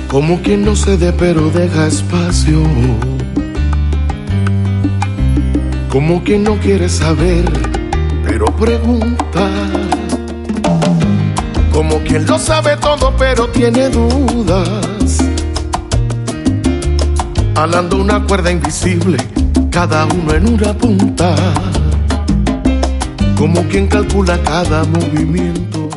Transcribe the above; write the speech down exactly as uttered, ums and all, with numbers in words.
Como quien no cede pero deja espacio, como quien no quiere saber pero pregunta, como quien lo sabe todo pero tiene dudas, alando una cuerda invisible, cada uno en una punta, como quien calcula cada movimiento.